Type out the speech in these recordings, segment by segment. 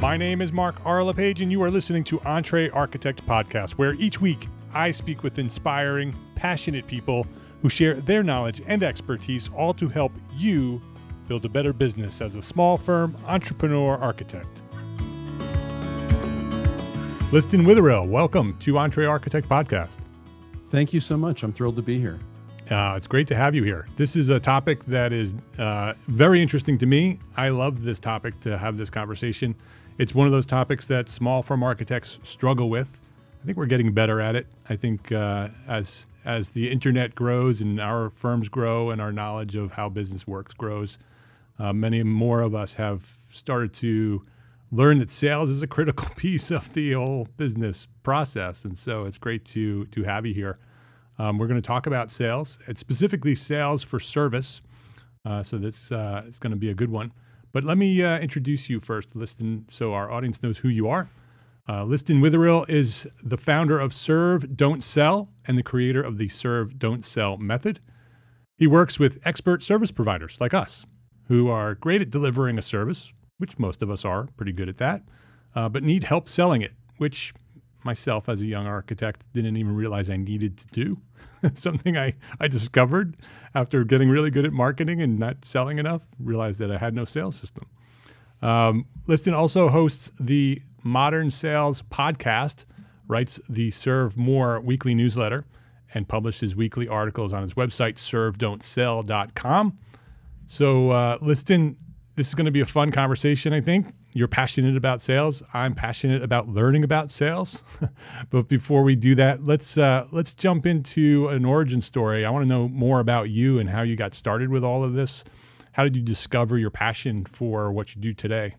My name is Mark R. LePage, and you are listening to EntreArchitect Podcast, where each week I speak with inspiring, passionate people who share their knowledge and expertise, all to help you build a better business as a small firm entrepreneur architect. Liston Witherill, welcome to EntreArchitect Podcast. Thank you so much. I'm thrilled to be here. It's great to have you here. This is a topic that is very interesting to me. I love this topic to have this conversation. It's one of those topics that small firm architects struggle with. I think we're getting better at it. I think as the internet grows and our firms grow and our knowledge of how business works grows, many more of us have started to learn that sales is a critical piece of the whole business process. And so it's great to have you here. We're going to talk about sales. It's specifically sales for service. So this is going to be a good one. But let me introduce you first, Liston, so our audience knows who you are. Liston Witherill is the founder of Serve Don't Sell and the creator of the Serve Don't Sell method. He works with expert service providers like us who are great at delivering a service, which most of us are pretty good at that, but need help selling it, which myself as a young architect didn't even realize I needed to do. Something I discovered after getting really good at marketing and not selling enough, realized that I had no sales system. Liston also hosts the Modern Sales Podcast, writes the Serve More weekly newsletter, and publishes weekly articles on his website, servedon'tsell.com. So, Liston, this is going to be a fun conversation, I think. You're passionate about sales. I'm passionate about learning about sales. But before we do that, let's jump into an origin story. I want to know more about you and how you got started with all of this. How did you discover your passion for what you do today?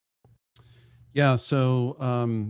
Yeah. So,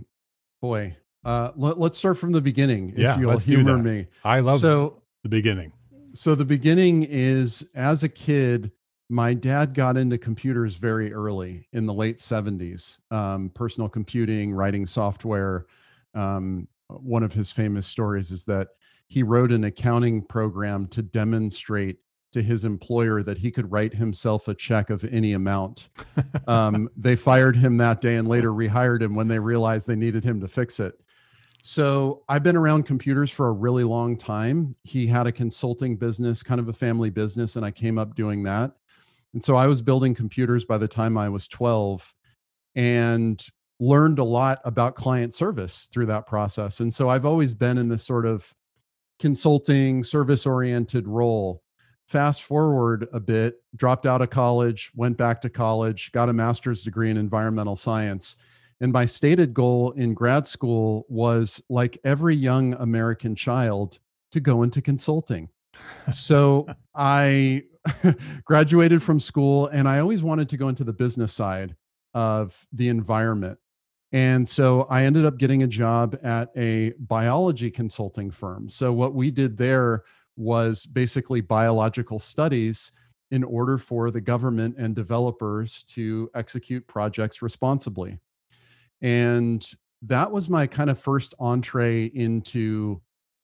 let's start from the beginning. Yeah, if you'll let's humor do that. me. I love the beginning. So the beginning is, as a kid, my dad got into computers very early in the late 70s, personal computing, writing software. One of his famous stories is that he wrote an accounting program to demonstrate to his employer that he could write himself a check of any amount. They fired him that day and later rehired him when they realized they needed him to fix it. So I've been around computers for a really long time. He had a consulting business, kind of a family business, and I came up doing that. And so I was building computers by the time I was 12 and learned a lot about client service through that process. And so I've always been in this sort of consulting, service-oriented role. Fast forward a bit, dropped out of college, went back to college, got a master's degree in environmental science. And my stated goal in grad school was, like every young American child, to go into consulting. So I graduated from school and I always wanted to go into the business side of the environment. And so I ended up getting a job at a biology consulting firm. So what we did there was basically biological studies in order for the government and developers to execute projects responsibly. And that was my kind of first entree into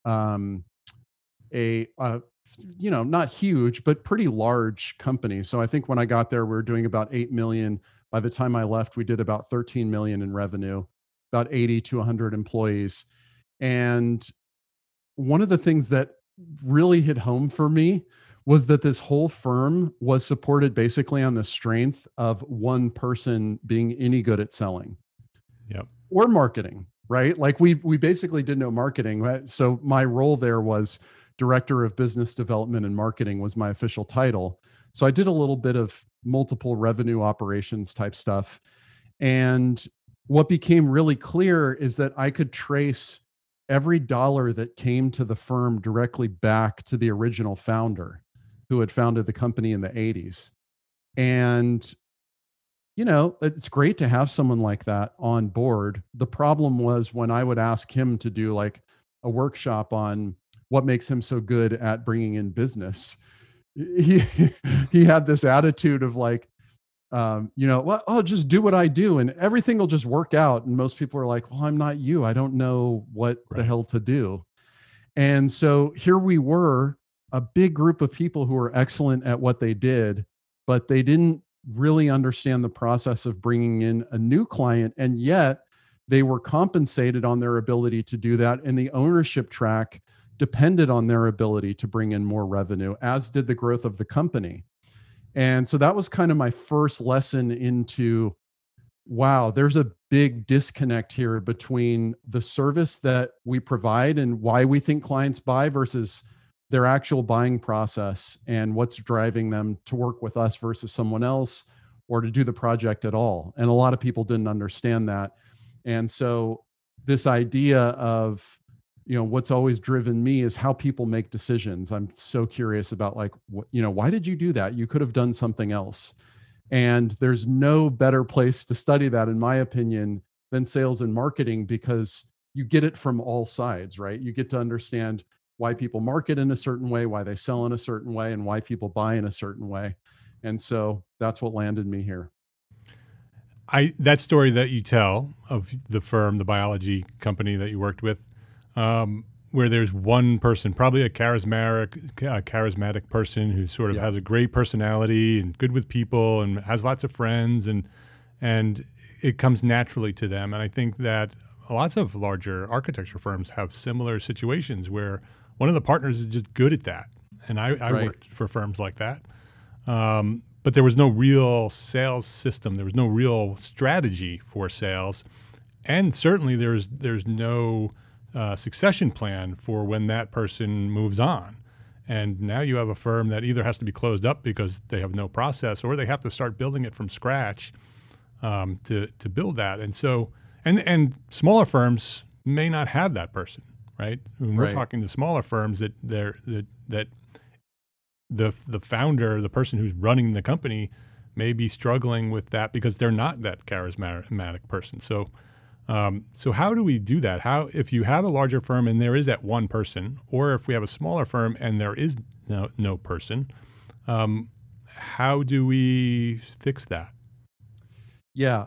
not huge, but pretty large company. So I think when I got there, we were doing about 8 million. By the time I left, we did about 13 million in revenue, about 80 to 100 employees. And one of the things that really hit home for me was that this whole firm was supported basically on the strength of one person being any good at selling. Yep. Or marketing, right? Like we basically did no marketing. Right? So my role there was Director of Business Development and Marketing was my official title. So I did a little bit of multiple revenue operations type stuff. And what became really clear is that I could trace every dollar that came to the firm directly back to the original founder who had founded the company in the 80s. And it's great to have someone like that on board. The problem was when I would ask him to do like a workshop on what makes him so good at bringing in business, he had this attitude of like, just do what I do and everything will just work out. And most people are like, well, I'm not you. I don't know what the hell to do. And so here we were, a big group of people who were excellent at what they did, but they didn't really understand the process of bringing in a new client, and yet they were compensated on their ability to do that, and the ownership track depended on their ability to bring in more revenue, as did the growth of the company. And so that was kind of my first lesson into, wow, there's a big disconnect here between the service that we provide and why we think clients buy versus their actual buying process and what's driving them to work with us versus someone else or to do the project at all. And a lot of people didn't understand that. And so this idea of, what's always driven me is how people make decisions. I'm so curious about, like, why did you do that? You could have done something else. And there's no better place to study that, in my opinion, than sales and marketing, because you get it from all sides, right? You get to understand why people market in a certain way, why they sell in a certain way, and why people buy in a certain way. And so that's what landed me here. That story that you tell of the firm, the biology company that you worked with, where there's one person, probably a charismatic person who sort of has a great personality and good with people and has lots of friends, and it comes naturally to them. And I think that lots of larger architecture firms have similar situations where one of the partners is just good at that. And I worked for firms like that. But there was no real sales system. There was no real strategy for sales. And certainly there's no succession plan for when that person moves on. And now you have a firm that either has to be closed up because they have no process, or they have to start building it from scratch to build that. And so, and smaller firms may not have that person, right? When we're talking to smaller firms that the founder, the person who's running the company, may be struggling with that because they're not that charismatic person. So how do we do that? If you have a larger firm and there is that one person, or if we have a smaller firm and there is no person, how do we fix that? Yeah.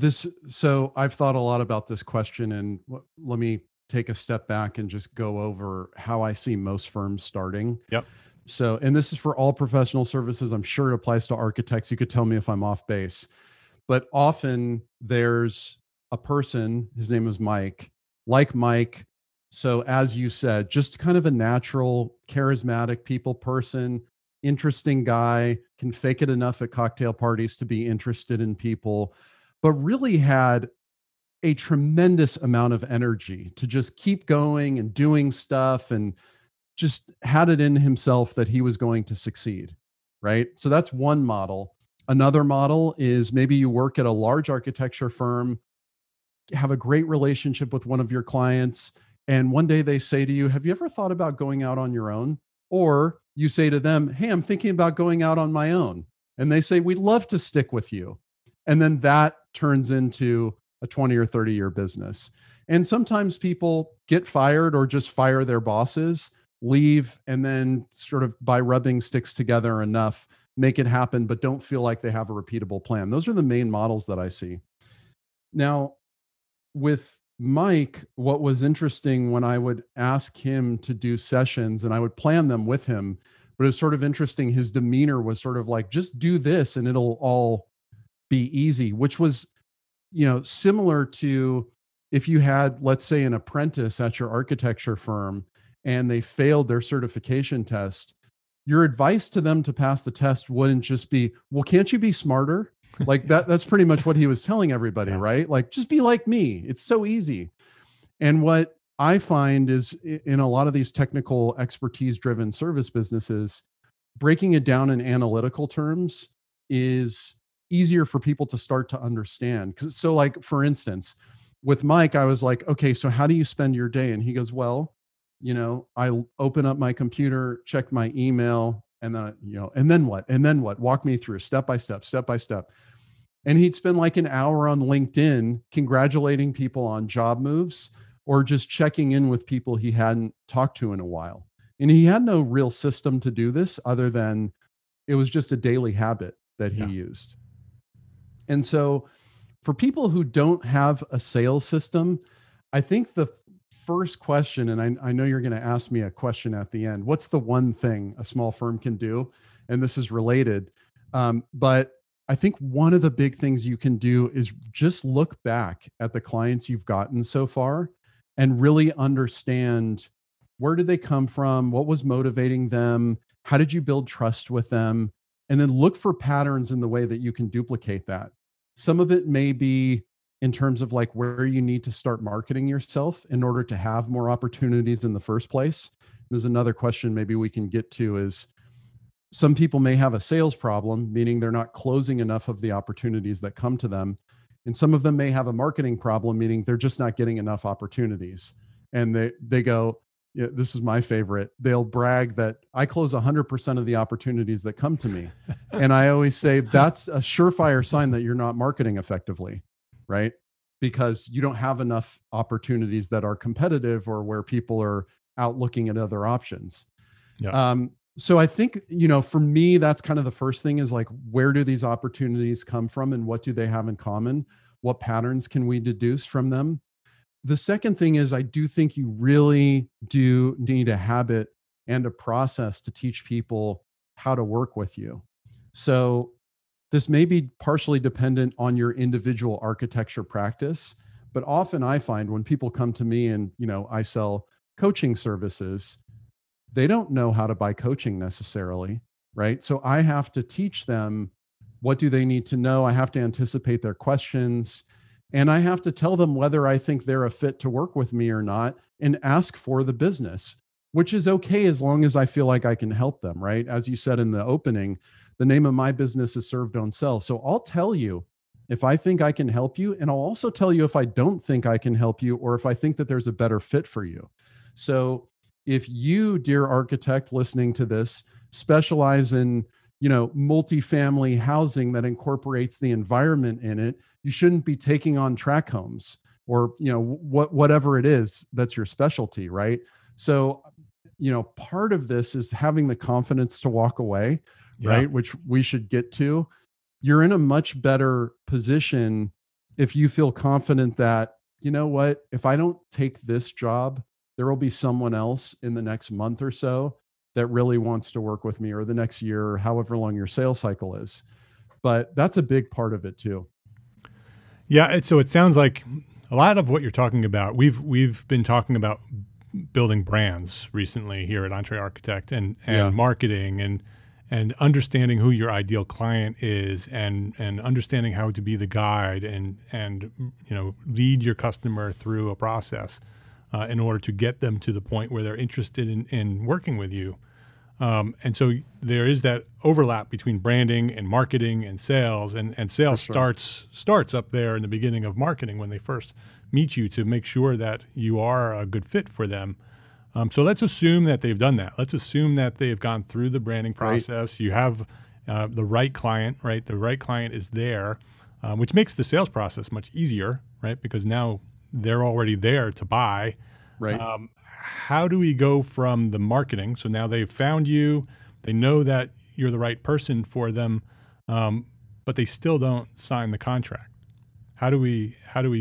So I've thought a lot about this question, and let me take a step back and just go over how I see most firms starting. Yep. So, and this is for all professional services. I'm sure it applies to architects. You could tell me if I'm off base, but often there's a person, his name is Mike, like Mike. So as you said, just kind of a natural, charismatic people person, interesting guy, can fake it enough at cocktail parties to be interested in people, but really had a tremendous amount of energy to just keep going and doing stuff, and just had it in himself that he was going to succeed, right? So that's one model. Another model is maybe you work at a large architecture firm, have a great relationship with one of your clients, and one day they say to you, have you ever thought about going out on your own? Or you say to them, hey, I'm thinking about going out on my own. And they say, we'd love to stick with you. And then that turns into a 20 or 30-year business. And sometimes people get fired or just fire their bosses, leave, and then sort of by rubbing sticks together enough, make it happen, but don't feel like they have a repeatable plan. Those are the main models that I see. Now, with Mike, what was interesting when I would ask him to do sessions and I would plan them with him, but it was sort of interesting. His demeanor was sort of like, just do this and it'll all be easy, which was, similar to if you had, let's say, an apprentice at your architecture firm and they failed their certification test. Your advice to them to pass the test wouldn't just be, well, can't you be smarter? Like that's pretty much what he was telling everybody, right? Like, just be like me. It's so easy. And what I find is in a lot of these technical expertise driven service businesses, breaking it down in analytical terms is easier for people to start to understand. So like, for instance, with Mike, I was like, okay, so how do you spend your day? And he goes, well, I open up my computer, check my email, and then, and then what? And then what? Walk me through step by step, step by step. And he'd spend like an hour on LinkedIn congratulating people on job moves or just checking in with people he hadn't talked to in a while. And he had no real system to do this other than it was just a daily habit that he used. And so for people who don't have a sales system, I think the first question, and I know you're going to ask me a question at the end, what's the one thing a small firm can do? And this is related. But I think one of the big things you can do is just look back at the clients you've gotten so far and really understand, where did they come from? What was motivating them? How did you build trust with them? And then look for patterns in the way that you can duplicate that. Some of it may be in terms of like where you need to start marketing yourself in order to have more opportunities in the first place. There's another question maybe we can get to is, some people may have a sales problem, meaning they're not closing enough of the opportunities that come to them. And some of them may have a marketing problem, meaning they're just not getting enough opportunities. And they go, yeah, this is my favorite. They'll brag that I close 100% of the opportunities that come to me. And I always say that's a surefire sign that you're not marketing effectively, right? Because you don't have enough opportunities that are competitive or where people are out looking at other options. Yeah. So I think, for me, that's kind of the first thing is like, where do these opportunities come from and what do they have in common? What patterns can we deduce from them? The second thing is, I do think you really do need a habit and a process to teach people how to work with you. So this may be partially dependent on your individual architecture practice, but often I find when people come to me and, I sell coaching services, they don't know how to buy coaching necessarily, right? So I have to teach them, what do they need to know? I have to anticipate their questions, and I have to tell them whether I think they're a fit to work with me or not, and ask for the business, which is okay as long as I feel like I can help them, right? As you said in the opening, the name of my business is Serve Don't Sell. So I'll tell you if I think I can help you, and I'll also tell you if I don't think I can help you, or if I think that there's a better fit for you. So if you, dear architect listening to this, specialize in, multifamily housing that incorporates the environment in it, you shouldn't be taking on tract homes or, whatever it is that's your specialty, right? So, part of this is having the confidence to walk away, right? Which we should get to. You're in a much better position if you feel confident that, if I don't take this job, there will be someone else in the next month or so that really wants to work with me, or the next year, or however long your sales cycle is. But that's a big part of it too. Yeah. So it sounds like a lot of what you're talking about, we've been talking about building brands recently here at Entre Architect and marketing and understanding who your ideal client is and understanding how to be the guide and lead your customer through a process. In order to get them to the point where they're interested in working with you. And so there is that overlap between branding and marketing and sales, and sales starts up there in the beginning of marketing when they first meet you to make sure that you are a good fit for them. So let's assume that they've done that. Let's assume that they've gone through the branding process. Right. You have the right client, right? The right client is there, which makes the sales process much easier, right? Because now they're already there to buy. Right. How do we go from the marketing? So now they've found you, they know that you're the right person for them, but they still don't sign the contract. How do we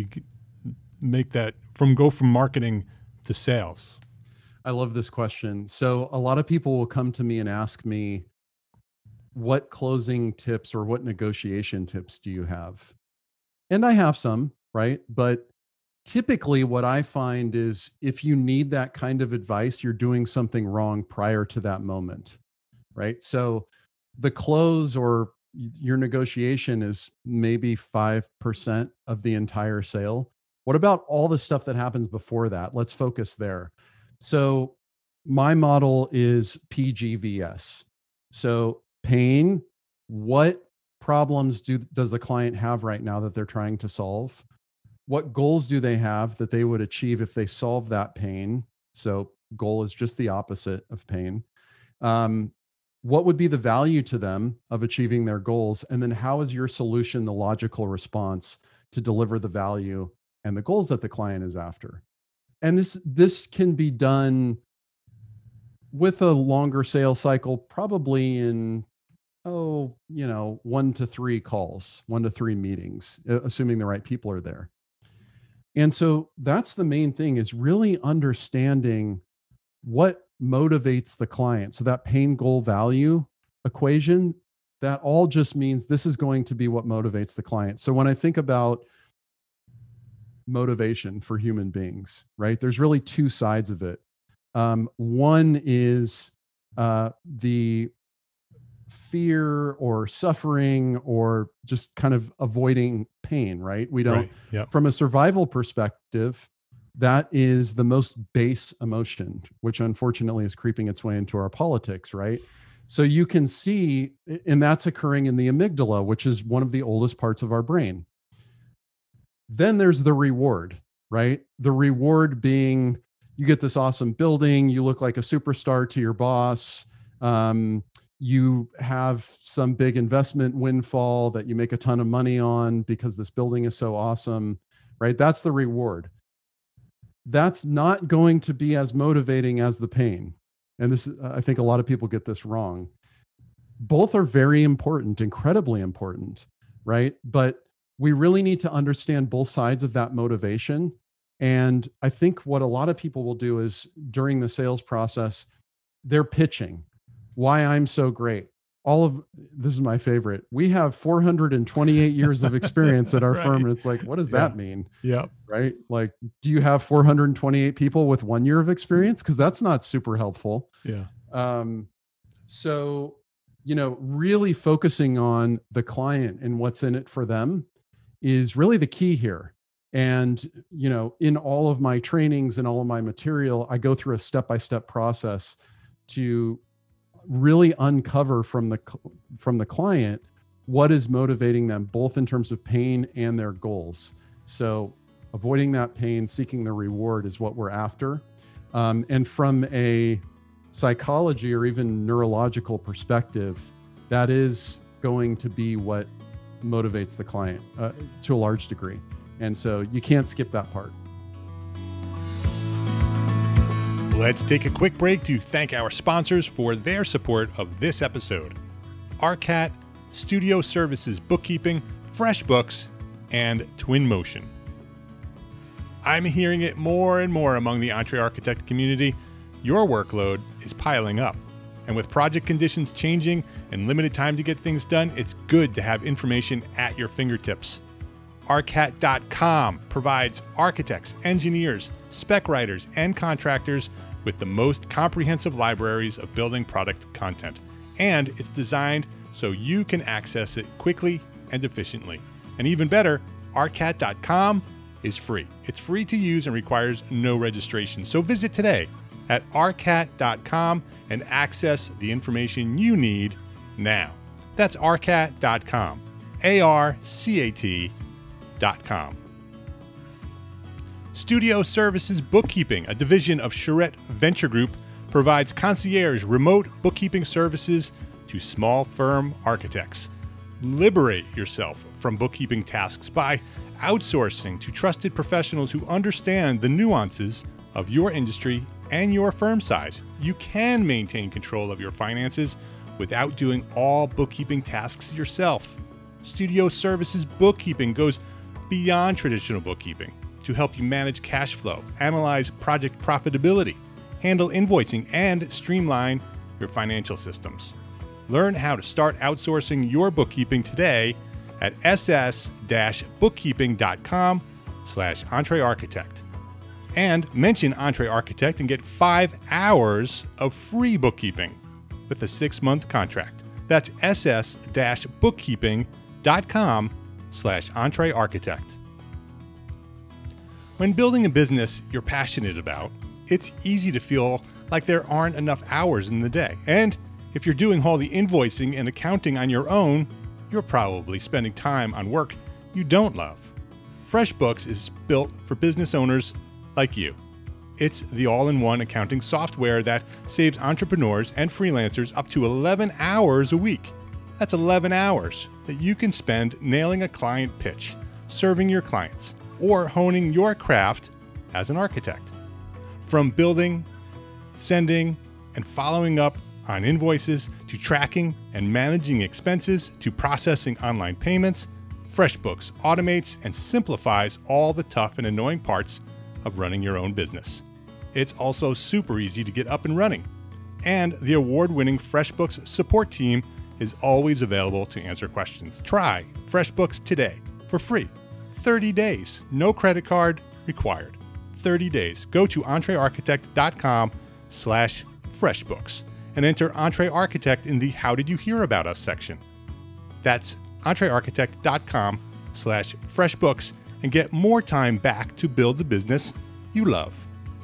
make that go from marketing to sales? I love this question. So a lot of people will come to me and ask me, what closing tips or what negotiation tips do you have? And I have some, right? But typically what I find is if you need that kind of advice, you're doing something wrong prior to that moment, right? So the close or your negotiation is maybe 5% of the entire sale. What about all the stuff that happens before that? Let's focus there. So my model is PGVS. So pain, what problems does the client have right now that they're trying to solve? What goals do they have that they would achieve if they solve that pain? So goal is just the opposite of pain. What would be the value to them of achieving their goals? And then how is your solution the logical response to deliver the value and the goals that the client is after? And this can be done with a longer sales cycle, probably in 1 to 3 calls, 1 to 3 meetings, assuming the right people are there. And so that's the main thing, is really understanding what motivates the client. So that pain goal value equation, that all just means this is going to be what motivates the client. So when I think about motivation for human beings, right, there's really two sides of it. One is the fear or suffering or just kind of avoiding pain, right? We don't, Right. Yep. from a survival perspective, that is the most base emotion, which unfortunately is creeping its way into our politics, right? So you can see, and that's occurring in the amygdala, which is one of the oldest parts of our brain. Then there's the reward, right? The reward being you get this awesome building, you look like a superstar to your boss, you have some big investment windfall that you make a ton of money on because this building is so awesome, right? That's the reward. That's not going to be as motivating as the pain. And this, I think a lot of people get this wrong. Both are very important, incredibly important, right? But we really need to understand both sides of that motivation. And I think what a lot of people will do is during the sales process, they're pitching why I'm so great. This is my favorite. We have 428 years of experience at our Right. firm. And it's like, what does that mean? Yep. Right? Like, do you have 428 people with 1 year of experience? Because that's not super helpful. Yeah. So, really focusing on the client and what's in it for them is really the key here. And, in all of my trainings and all of my material, I go through a step-by-step process to really uncover from the client what is motivating them, both in terms of pain and their goals. So avoiding that pain, seeking the reward is what we're after. And from a psychology or even neurological perspective, that is going to be what motivates the client to a large degree. And so you can't skip that part. Let's take a quick break to thank our sponsors for their support of this episode. Arcat, Studio Services Bookkeeping, FreshBooks, and Twinmotion. I'm hearing it more and more among the EntreArchitect community. Your workload is piling up. And with project conditions changing and limited time to get things done, it's good to have information at your fingertips. Arcat.com provides architects, engineers, spec writers, and contractors with the most comprehensive libraries of building product content. And it's designed so you can access it quickly and efficiently. And even better, Arcat.com is free. It's free to use and requires no registration. So visit today at Arcat.com and access the information you need now. That's Arcat.com. ARCAT.com. Studio Services Bookkeeping, a division of Charette Venture Group, provides concierge remote bookkeeping services to small firm architects. Liberate yourself from bookkeeping tasks by outsourcing to trusted professionals who understand the nuances of your industry and your firm size. You can maintain control of your finances without doing all bookkeeping tasks yourself. Studio Services Bookkeeping goes beyond traditional bookkeeping to help you manage cash flow, analyze project profitability, handle invoicing, and streamline your financial systems. Learn how to start outsourcing your bookkeeping today at ss-bookkeeping.com/EntreArchitect. And mention EntreArchitect and get 5 hours of free bookkeeping with a 6-month contract. That's ss-bookkeeping.com/EntreArchitect. When building a business you're passionate about, it's easy to feel like there aren't enough hours in the day. And if you're doing all the invoicing and accounting on your own, you're probably spending time on work you don't love. FreshBooks is built for business owners like you. It's the all-in-one accounting software that saves entrepreneurs and freelancers up to 11 hours a week. That's 11 hours that you can spend nailing a client pitch, serving your clients, or honing your craft as an architect. From building, sending, and following up on invoices, to tracking and managing expenses, to processing online payments, FreshBooks automates and simplifies all the tough and annoying parts of running your own business. It's also super easy to get up and running. And the award-winning FreshBooks support team is always available to answer questions. Try FreshBooks today for free. 30 days, no credit card required. 30 days. Go to entrearchitect.com/FreshBooks and enter EntreArchitect in the How Did You Hear About Us section. That's entrearchitect.com/FreshBooks and get more time back to build the business you love.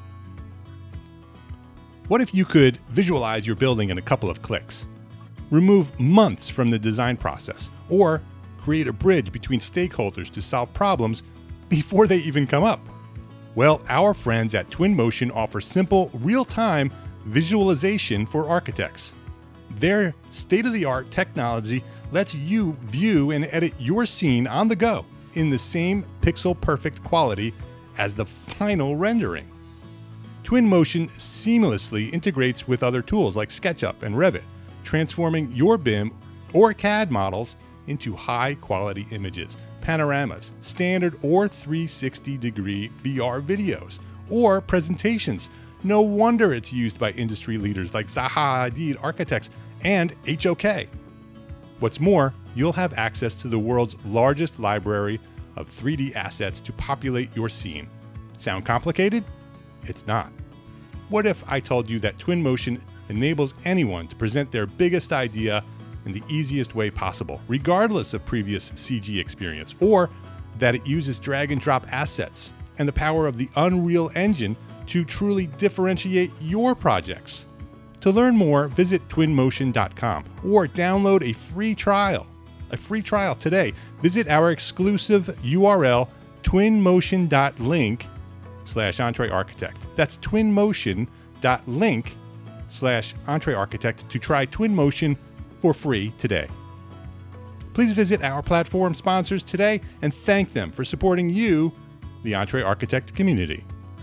What if you could visualize your building in a couple of clicks? Remove months from the design process, or create a bridge between stakeholders to solve problems before they even come up? Well, our friends at Twinmotion offer simple, real-time visualization for architects. Their state-of-the-art technology lets you view and edit your scene on the go in the same pixel-perfect quality as the final rendering. Twinmotion seamlessly integrates with other tools like SketchUp and Revit, transforming your BIM or CAD models into high-quality images, panoramas, standard or 360-degree VR videos, or presentations. No wonder it's used by industry leaders like Zaha Hadid Architects and HOK. What's more, you'll have access to the world's largest library of 3D assets to populate your scene. Sound complicated? It's not. What if I told you that Twinmotion enables anyone to present their biggest idea in the easiest way possible, regardless of previous CG experience, or that it uses drag and drop assets and the power of the Unreal Engine to truly differentiate your projects? To learn more, visit twinmotion.com or download a free trial today. Visit our exclusive URL, twinmotion.link/EntreArchitect. That's twinmotion.link/EntreArchitect to try Twinmotion for free today. Please visit our platform sponsors today and thank them for supporting you, the EntreArchitect community.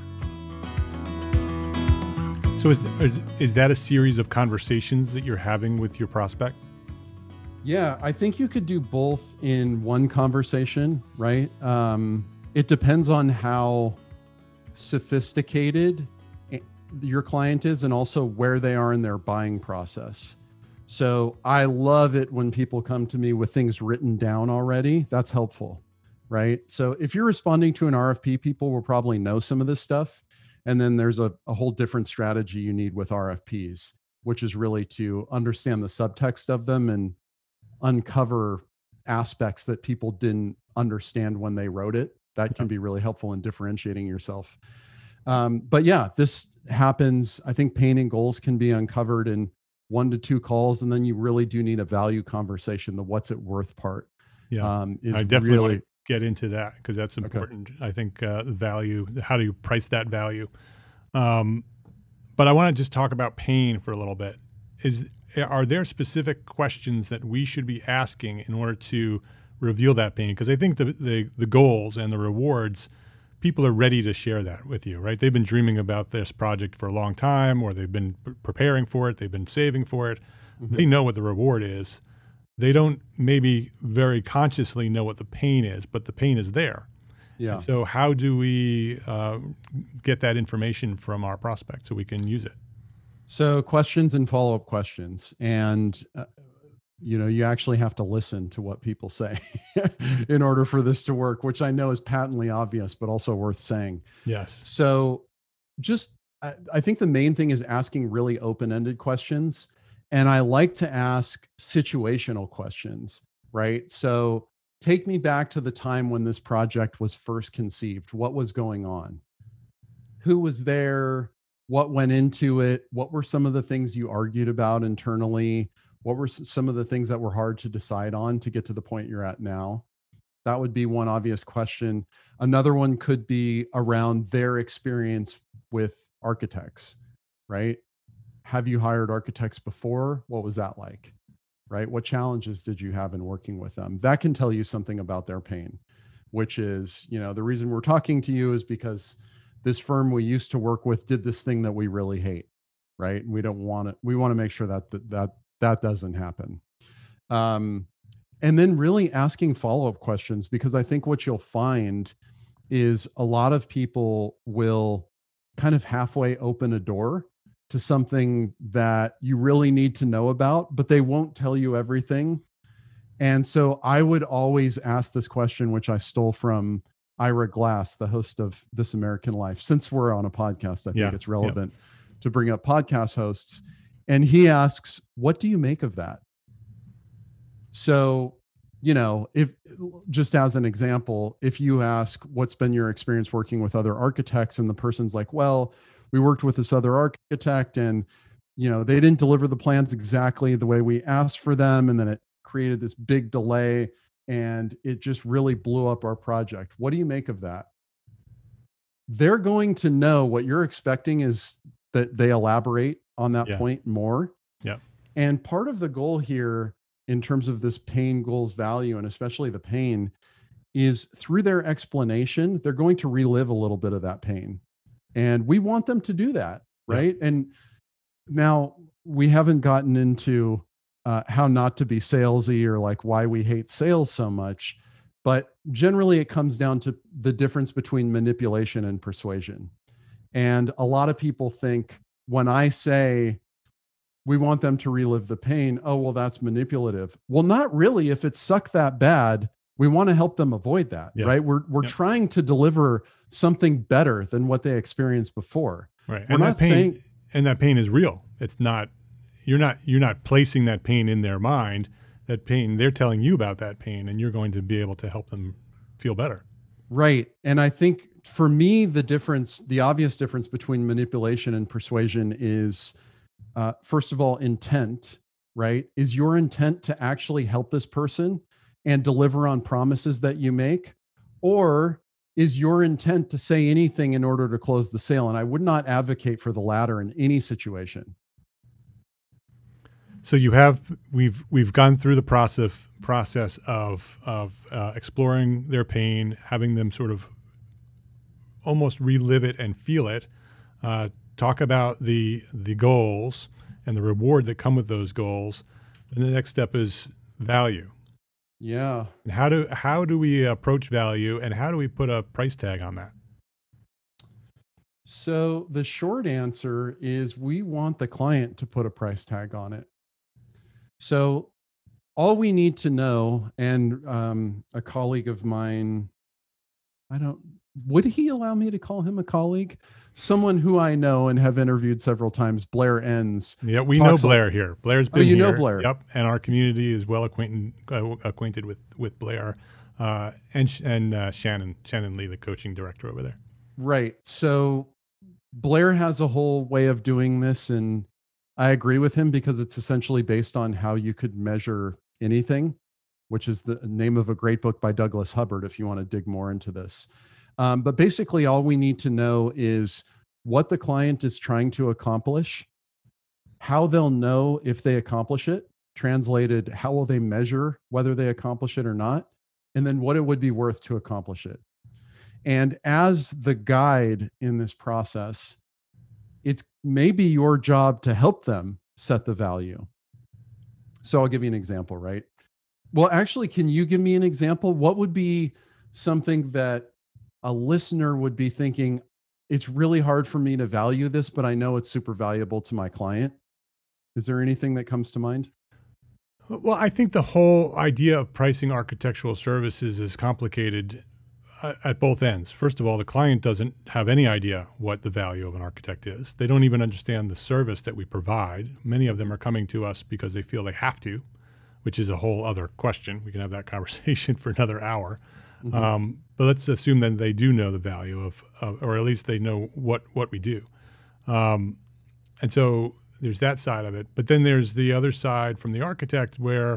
So is that a series of conversations that you're having with your prospect? Yeah, I think you could do both in one conversation, right? It depends on how sophisticated your client is and also where they are in their buying process. So I love it when people come to me with things written down already. That's helpful, right? So if you're responding to an RFP, people will probably know some of this stuff. And then there's a whole different strategy you need with RFPs, which is really to understand the subtext of them and uncover aspects that people didn't understand when they wrote it. That can be really helpful in differentiating yourself. But yeah, this happens. I think pain and goals can be uncovered in 1 to 2 calls. And then you really do need a value conversation. The what's it worth part. Yeah, I definitely want to get into that because that's important. Okay. I think value, how do you price that value? But I want to just talk about pain for a little bit. Are there specific questions that we should be asking in order to reveal that pain? Because I think the goals and the rewards, people are ready to share that with you, right? They've been dreaming about this project for a long time, or they've been preparing for it. They've been saving for it. Mm-hmm. They know what the reward is. They don't maybe very consciously know what the pain is, but the pain is there. Yeah. And so how do we get that information from our prospect so we can use it? So questions and follow-up questions. And, you actually have to listen to what people say in order for this to work, which I know is patently obvious, but also worth saying. Yes. So I think the main thing is asking really open-ended questions. And I like to ask situational questions, right? So take me back to the time when this project was first conceived. What was going on? Who was there? What went into it? What were some of the things you argued about internally? What were some of the things that were hard to decide on to get to the point you're at now? That would be one obvious question. Another one could be around their experience with architects, right? Have you hired architects before? What was that like, right? What challenges did you have in working with them? That can tell you something about their pain, which is, the reason we're talking to you is because this firm we used to work with did this thing that we really hate, right? And we don't want it. We want to make sure that doesn't happen. And then really asking follow-up questions, because I think what you'll find is a lot of people will kind of halfway open a door to something that you really need to know about, but they won't tell you everything. And so I would always ask this question, which I stole from Ira Glass, the host of This American Life. Since we're on a podcast, I think it's relevant to bring up podcast hosts. And he asks, what do you make of that? So, if just as an example, if you ask, what's been your experience working with other architects? And the person's like, well, we worked with this other architect and, they didn't deliver the plans exactly the way we asked for them. And then it created this big delay and it just really blew up our project. What do you make of that? They're going to know what you're expecting is that they elaborate on that point more. Yeah. And part of the goal here in terms of this pain goals value, and especially the pain, is through their explanation, they're going to relive a little bit of that pain. And we want them to do that, right? Yeah. And now we haven't gotten into how not to be salesy or like why we hate sales so much, but generally it comes down to the difference between manipulation and persuasion. And a lot of people think when I say, we want them to relive the pain, oh, well, that's manipulative. Well, not really. If it sucked that bad, we want to help them avoid that, right? We're trying to deliver something better than what they experienced before. Right. And that pain is real. It's not, you're not placing that pain in their mind. That pain, they're telling you about that pain, and you're going to be able to help them feel better. Right. And I think for me, the obvious difference between manipulation and persuasion is, first of all, intent, right? Is your intent to actually help this person and deliver on promises that you make? Or is your intent to say anything in order to close the sale? And I would not advocate for the latter in any situation. So we've gone through the process of exploring their pain, having them sort of almost relive it and feel it. Talk about the goals and the reward that come with those goals. And the next step is value. Yeah. And how do we approach value, and how do we put a price tag on that? So the short answer is we want the client to put a price tag on it. So all we need to know, and a colleague of mine, would he allow me to call him a colleague? Someone who I know and have interviewed several times, Blair Enns. Yeah, we know Blair here. Blair's been here. Oh, you know Blair. Yep, and our community is well acquainted with Blair and Shannon Lee, the coaching director over there. Right. So Blair has a whole way of doing this, and I agree with him because it's essentially based on how you could measure anything, which is the name of a great book by Douglas Hubbard, if you want to dig more into this. But basically, all we need to know is what the client is trying to accomplish, how they'll know if they accomplish it, translated, how will they measure whether they accomplish it or not, and then what it would be worth to accomplish it. And as the guide in this process, it's maybe your job to help them set the value. So I'll give you an example, right? Well, actually, can you give me an example? What would be something that a listener would be thinking, it's really hard for me to value this, but I know it's super valuable to my client? Is there anything that comes to mind? Well, I think the whole idea of pricing architectural services is complicated at both ends. First of all, the client doesn't have any idea what the value of an architect is. They don't even understand the service that we provide. Many of them are coming to us because they feel they have to, which is a whole other question. We can have that conversation for another hour. Mm-hmm. But let's assume that they do know the value of or at least they know what we do. And so there's that side of it. But then there's the other side from the architect where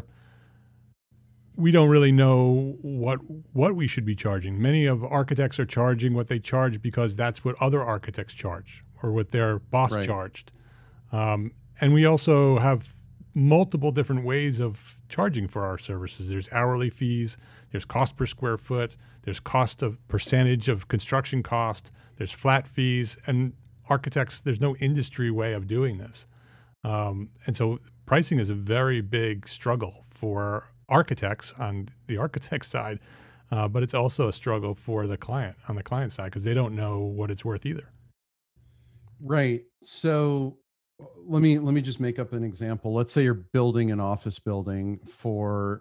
we don't really know what we should be charging. Many of architects are charging what they charge because that's what other architects charge or what their boss charged. And we also have multiple different ways of charging for our services. There's hourly fees, there's cost per square foot, there's cost of percentage of construction cost, there's flat fees, and architects, there's no industry way of doing this. And so pricing is a very big struggle for architects on the architect side, but it's also a struggle for the client on the client side because they don't know what it's worth either. Right. So Let me just make up an example. Let's say you're building an office building for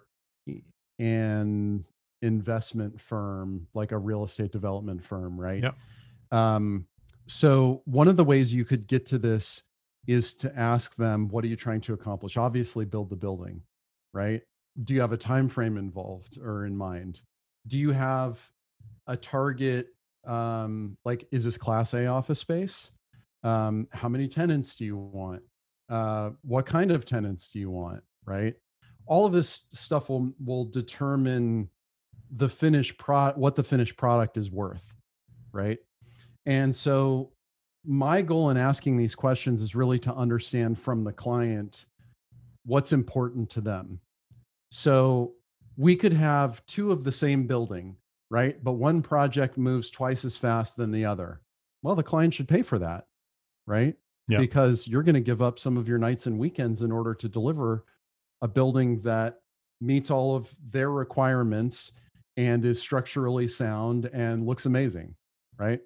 an investment firm, like a real estate development firm, right? Yeah. Um, so one of the ways you could get to this is to ask them, what are you trying to accomplish? Obviously, build the building, right? Do you have a time frame involved or in mind? Do you have a target? Like, is this Class A office space? How many tenants do you want? What kind of tenants do you want? Right? All of this stuff will determine the what the finished product is worth, right? And so my goal in asking these questions is really to understand from the client what's important to them. So we could have two of the same building, right? But one project moves twice as fast than the other. Well, the client should pay for that, right? Yeah. Because you're going to give up some of your nights and weekends in order to deliver a building that meets all of their requirements and is structurally sound and looks amazing, right?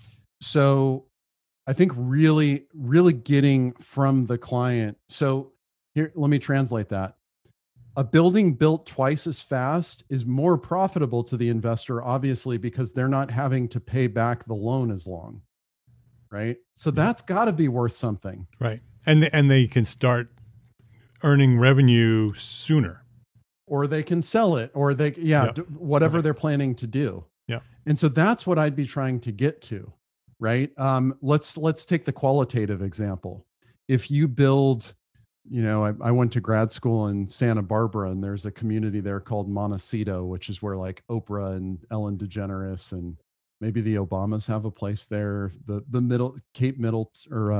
So I think really, really getting from the client. So here, let me translate that. A building built twice as fast is more profitable to the investor, obviously, because they're not having to pay back the loan as long, right? So that's got to be worth something. Right. And they can start earning revenue sooner. Or they can sell it, or they, whatever they're planning to do. Yeah. And so that's what I'd be trying to get to, right? Let's take the qualitative example. If you build, I went to grad school in Santa Barbara, and there's a community there called Montecito, which is where like Oprah and Ellen DeGeneres and maybe the Obamas have a place there. The middle Cape Middleton, or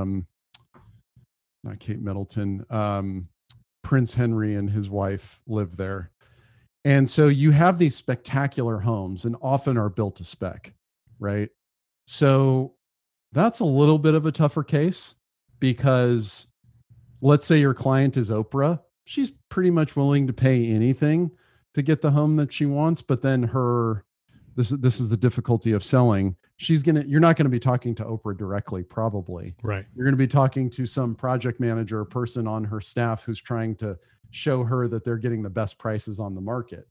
not Cape Middleton, Prince Henry and his wife live there. And so you have these spectacular homes, and often are built to spec, right? So that's a little bit of a tougher case, because let's say your client is Oprah. She's pretty much willing to pay anything to get the home that she wants, but then this is the difficulty of selling. You're not going to be talking to Oprah directly, probably. Right. You're going to be talking to some project manager or person on her staff who's trying to show her that they're getting the best prices on the market.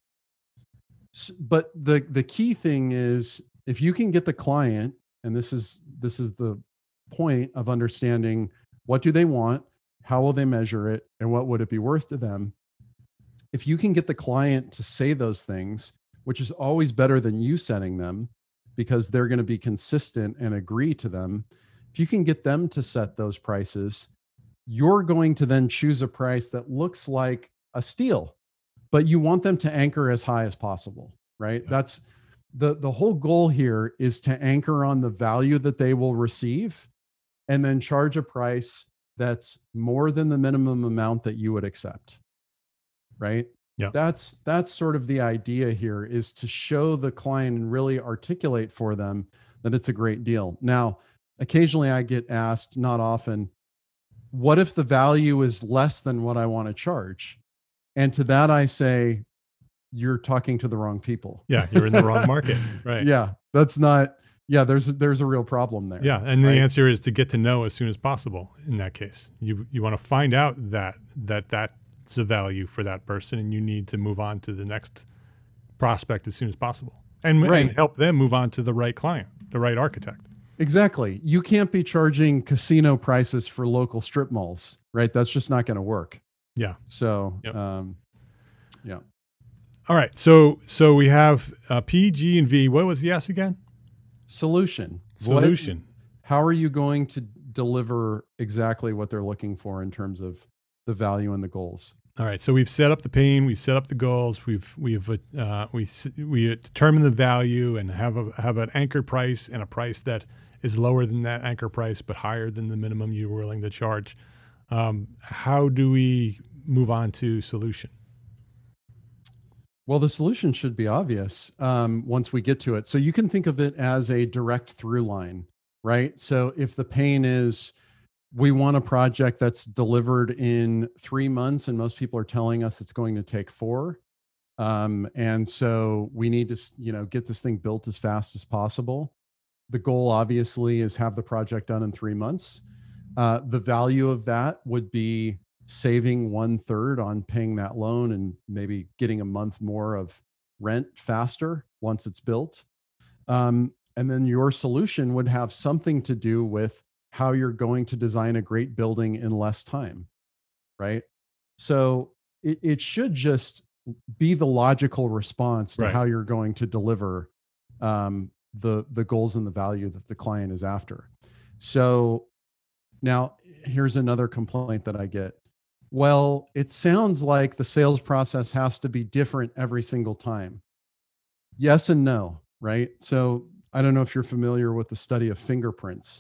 But the key thing is, if you can get the client, and this is the point of understanding, what do they want, how will they measure it, and what would it be worth to them? If you can get the client to say those things, which is always better than you setting them, because they're going to be consistent and agree to them. If you can get them to set those prices, you're going to then choose a price that looks like a steal, but you want them to anchor as high as possible, right? Yeah. That's the whole goal here, is to anchor on the value that they will receive, and then charge a price that's more than the minimum amount that you would accept, right? Yeah. That's sort of the idea here, is to show the client and really articulate for them that it's a great deal. Now, occasionally I get asked, not often, what if the value is less than what I want to charge? And to that I say, you're talking to the wrong people. Yeah, you're in the wrong market. Right. Yeah, that's not. Yeah, there's a real problem there. Yeah, and the answer is to get to know as soon as possible. In that case, you want to find out that's a value for that person, and you need to move on to the next prospect as soon as possible, and help them move on to the right client, the right architect. Exactly. You can't be charging casino prices for local strip malls, right? That's just not going to work. Yeah. So, yep. Yeah. All right. So we have P, G, and V. What was the S again? Solution. How are you going to deliver exactly what they're looking for in terms of the value and the goals? All right. So we've set up the pain, we've set up the goals, we determine the value, and have an anchor price, and a price that is lower than that anchor price but higher than the minimum you're willing to charge. How do we move on to solution? Well, the solution should be obvious once we get to it. So you can think of it as a direct through line, right? So if the pain is, we want a project that's delivered in 3 months, and most people are telling us it's going to take 4. And so we need to, get this thing built as fast as possible. The goal obviously is have the project done in 3 months. The value of that would be saving 1/3 on paying that loan and maybe getting a month more of rent faster once it's built. And then your solution would have something to do with how you're going to design a great building in less time, right? So it should just be the logical response to Right. how you're going to deliver the goals and the value that the client is after. So now here's another complaint that I get. Well, it sounds like the sales process has to be different every single time. Yes and no, right? So I don't know if you're familiar with the study of fingerprints,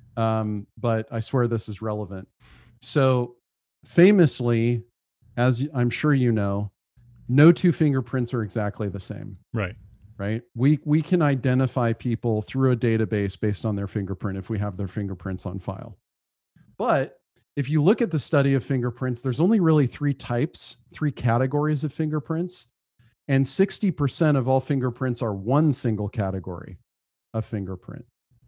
but I swear this is relevant. So famously, as I'm sure you know, no two fingerprints are exactly the same, Right. right? We can identify people through a database based on their fingerprint if we have their fingerprints on file. But if you look at the study of fingerprints, there's only really three categories of fingerprints, and 60% of all fingerprints are one single category of fingerprint.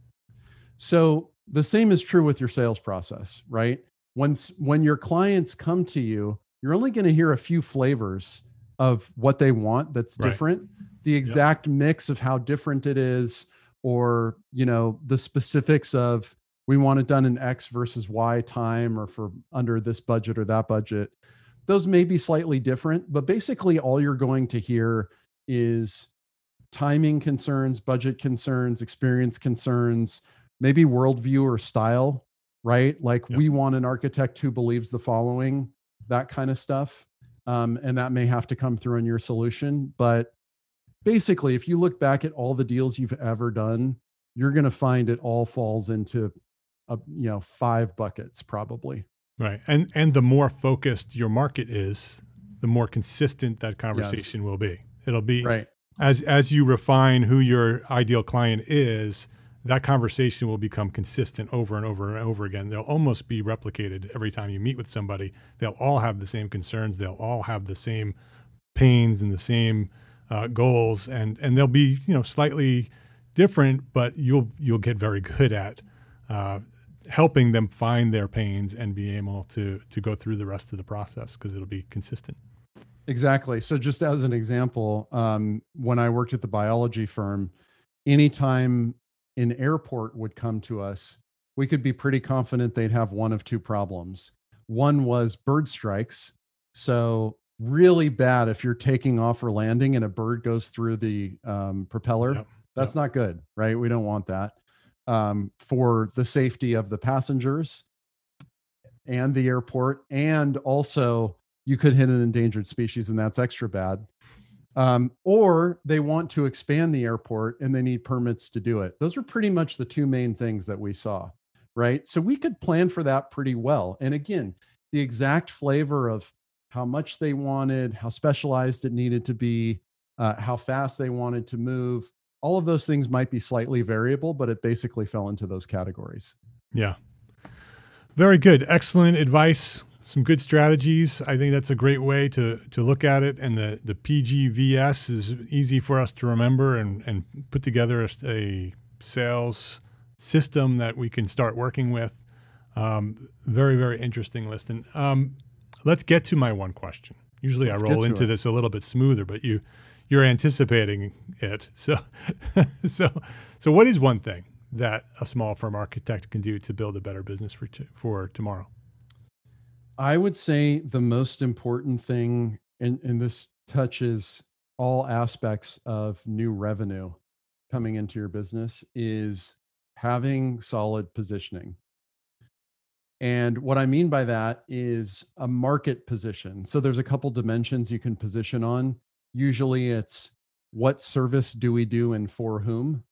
So the same is true with your sales process, right? When your clients come to you, you're only going to hear a few flavors of what they want that's Right. different. The exact mix of how different it is, or the specifics of we want it done in X versus Y time, or for under this budget or that budget. Those may be slightly different, but basically all you're going to hear is timing concerns, budget concerns, experience concerns, maybe worldview or style, right? Like Yep. we want an architect who believes the following, that kind of stuff. And that may have to come through in your solution. But basically, if you look back at all the deals you've ever done, you're going to find it all falls into 5 buckets probably. Right. And the more focused your market is, the more consistent that conversation will be. It'll be Right. As you refine who your ideal client is, that conversation will become consistent over and over and over again. They'll almost be replicated every time you meet with somebody. They'll all have the same concerns. They'll all have the same pains and the same goals, and they'll be slightly different, but you'll get very good at helping them find their pains and be able to go through the rest of the process because it'll be consistent. Exactly. So just as an example, when I worked at the biology firm, anytime an airport would come to us, we could be pretty confident they'd have one of two problems. One was bird strikes. So really bad if you're taking off or landing and a bird goes through the propeller. Yep. That's not good, right? We don't want that. For the safety of the passengers and the airport, and also you could hit an endangered species, and that's extra bad. Or they want to expand the airport and they need permits to do it. Those are pretty much the two main things that we saw, right? So we could plan for that pretty well. And again, the exact flavor of how much they wanted, how specialized it needed to be, how fast they wanted to move, all of those things might be slightly variable, but it basically fell into those categories. Yeah. Very good. Excellent advice. Some good strategies. I think that's a great way to look at it. And the PGVS is easy for us to remember and put together a sales system that we can start working with. Very, very interesting list. And let's get to my one question. Usually I roll into this a little bit smoother, but you're anticipating it. So what is one thing that a small firm architect can do to build a better business for tomorrow? I would say the most important thing, and this touches all aspects of new revenue coming into your business, is having solid positioning. And what I mean by that is a market position. So there's a couple dimensions you can position on. Usually it's what service do we do and for whom,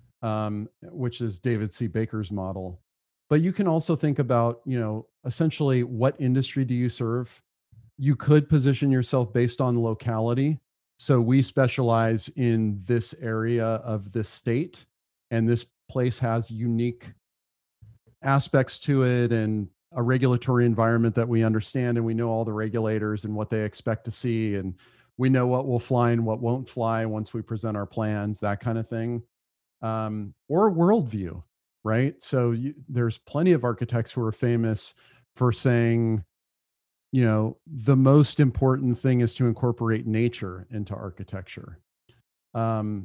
which is David C. Baker's model. But you can also think about, essentially what industry do you serve? You could position yourself based on locality. So we specialize in this area of this state, and this place has unique aspects to it and a regulatory environment that we understand, and we know all the regulators and what they expect to see, and we know what will fly and what won't fly once we present our plans, that kind of thing. Or worldview. right? So there's plenty of architects who are famous for saying, the most important thing is to incorporate nature into architecture. Um,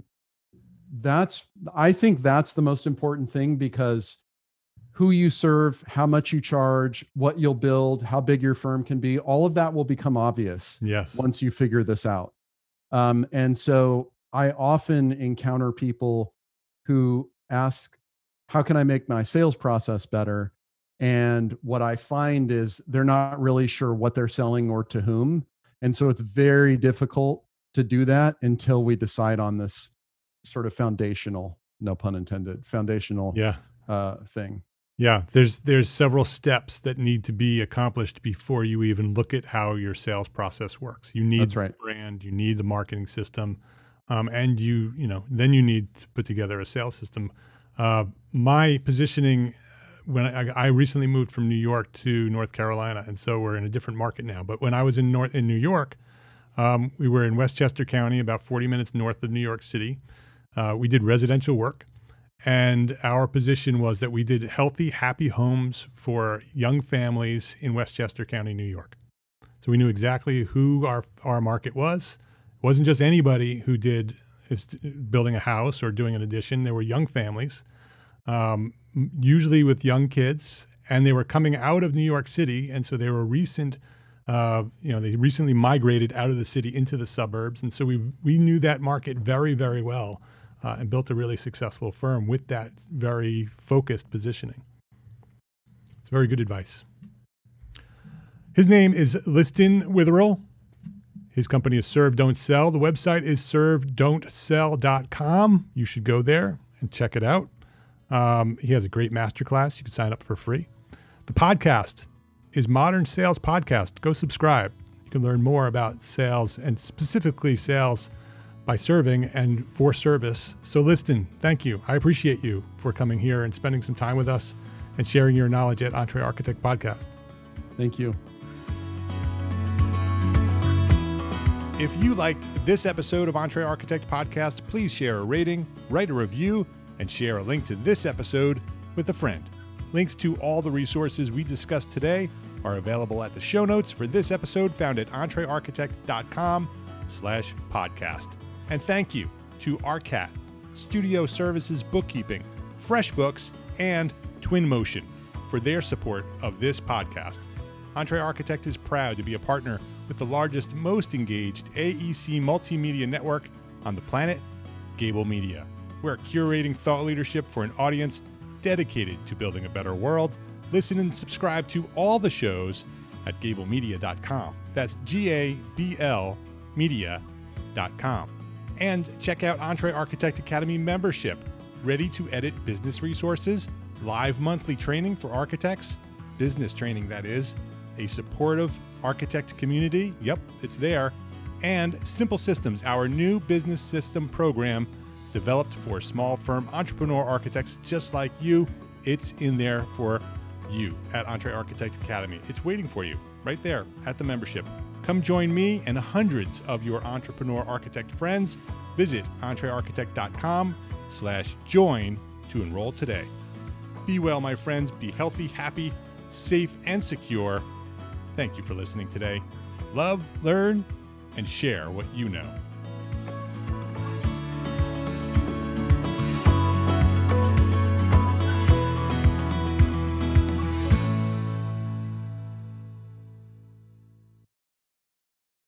I think that's the most important thing, because who you serve, how much you charge, what you'll build, how big your firm can be, all of that will become obvious once you figure this out. And so I often encounter people who ask, how can I make my sales process better? And what I find is they're not really sure what they're selling or to whom. And so it's very difficult to do that until we decide on this sort of foundational, no pun intended, foundational thing. Yeah, there's several steps that need to be accomplished before you even look at how your sales process works. You need the brand, you need the marketing system, and then you need to put together a sales system. My positioning, when I recently moved from New York to North Carolina, and so we're in a different market now. But when I was in New York, we were in Westchester County, about 40 minutes north of New York City. We did residential work. And our position was that we did healthy, happy homes for young families in Westchester County, New York. So we knew exactly who our market was. It wasn't just anybody who is building a house or doing an addition. There were young families, usually with young kids, and they were coming out of New York City. And so they were they recently migrated out of the city into the suburbs. And so we knew that market very, very well. And built a really successful firm with that very focused positioning. It's very good advice. His name is Liston Witherill. His company is Serve Don't Sell. The website is servedon'tsell.com. You should go there and check it out. He has a great masterclass. You can sign up for free. The podcast is Modern Sales Podcast. Go subscribe. You can learn more about sales, and specifically sales by serving and for service. So Liston, thank you. I appreciate you for coming here and spending some time with us and sharing your knowledge at EntreArchitect Podcast. Thank you. If you liked this episode of EntreArchitect Podcast, please share a rating, write a review, and share a link to this episode with a friend. Links to all the resources we discussed today are available at the show notes for this episode, found at entrearchitect.com/podcast. And thank you to ARCAT, Studio Services Bookkeeping, FreshBooks, and Twinmotion for their support of this podcast. EntreArchitect is proud to be a partner with the largest, most engaged AEC multimedia network on the planet, Gable Media. We're curating thought leadership for an audience dedicated to building a better world. Listen and subscribe to all the shows at gablemedia.com. That's GABL media.com. And check out EntreArchitect Academy membership. Ready to edit business resources, live monthly training for architects, business training that is, a supportive architect community, yep, it's there, and Simple Systems, our new business system program developed for small firm entrepreneur architects just like you. It's in there for you at EntreArchitect Academy. It's waiting for you right there at the membership. Come join me and hundreds of your entrepreneur architect friends. Visit entrearchitect.com/join to enroll today. Be well, my friends. Be healthy, happy, safe, and secure. Thank you for listening today. Love, learn, and share what you know.